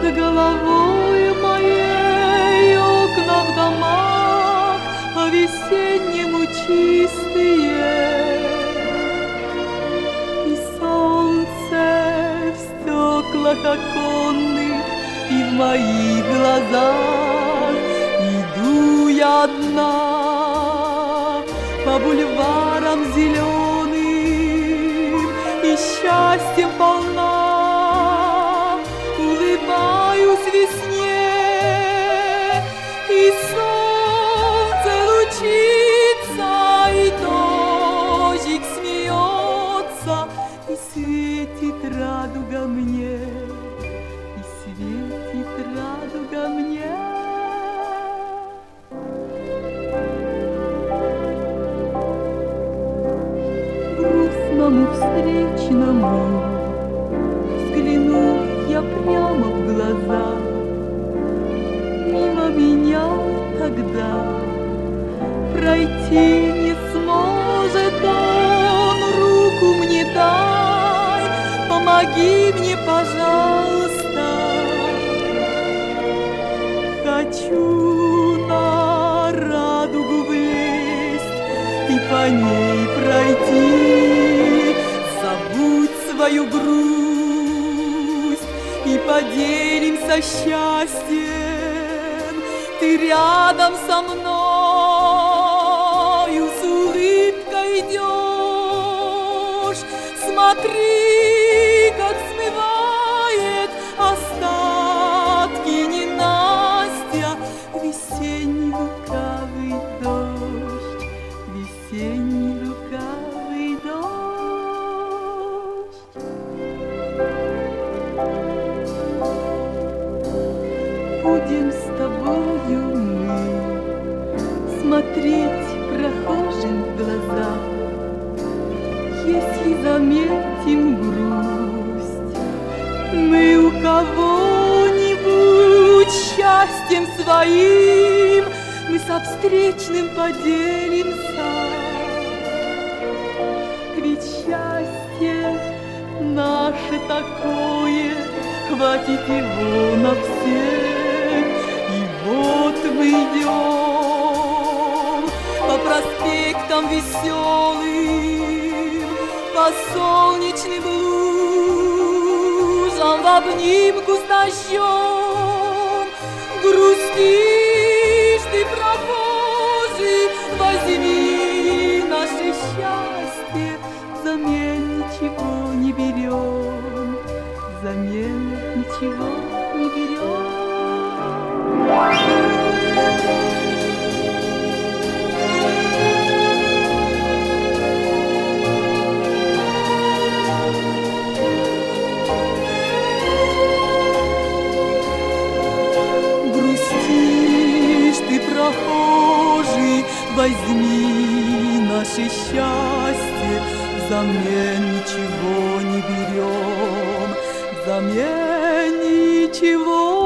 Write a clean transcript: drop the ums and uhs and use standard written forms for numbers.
головой моей окна в домах по-весеннему чистые, и солнце в стеклах оконных и в моих глазах. Иду я одна по бульварам зеленым и счастьем полна. Улыбаюсь весне, и солнце лучится, и дождик смеется, и светит радуга мне, и светит радуга мне. Грустному встречному взгляну я прямо в глаза, мимо меня тогда пройти не сможет он. Руку мне дай, помоги мне, пожалуйста. Хочу на радугу влезть и по ней пройти. Забудь свою грусть и поделимся счастьем. Ты рядом со мною с улыбкой идешь. Смотри, как смывает остатки ненастья весенний лукавый дождь, весенний лукавый дождь. Будем с тобою мы смотреть прохожим в глаза, если заметим грусть мы у кого-нибудь счастьем своим, мы со встречным поделимся. Ведь счастье наше такое, хватит его на всех. И вот мы идем по проспектам веселым, по солнечным лужам в обнимку с дождем. Грустишь ты, прохожий, возьми наше счастье, взамен ничего не берем, взамен ничего не берем. Грустишь ты, прохожий, возьми наше счастье, взамен ничего не берем, взамен ничего